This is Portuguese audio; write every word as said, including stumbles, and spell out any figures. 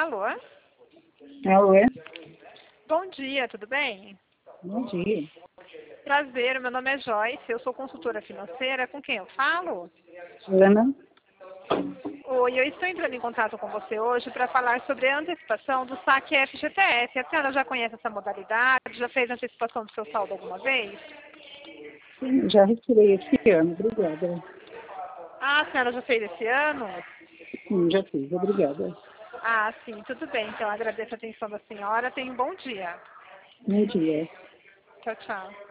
Alô? Alô, é? Bom dia, tudo bem? Bom dia. Prazer, meu nome é Joyce, eu sou consultora financeira. Com quem eu falo? Ana? Oi, eu estou entrando em contato com você hoje para falar sobre a antecipação do saque F G T S. A senhora já conhece essa modalidade? Já fez antecipação do seu saldo alguma vez? Sim, já retirei esse ano, obrigada. Ah, a senhora já fez esse ano? Sim, já fiz, obrigada. Ah, sim, tudo bem. Então agradeço a atenção da senhora. Tenha um bom dia. Bom dia. Tchau, tchau.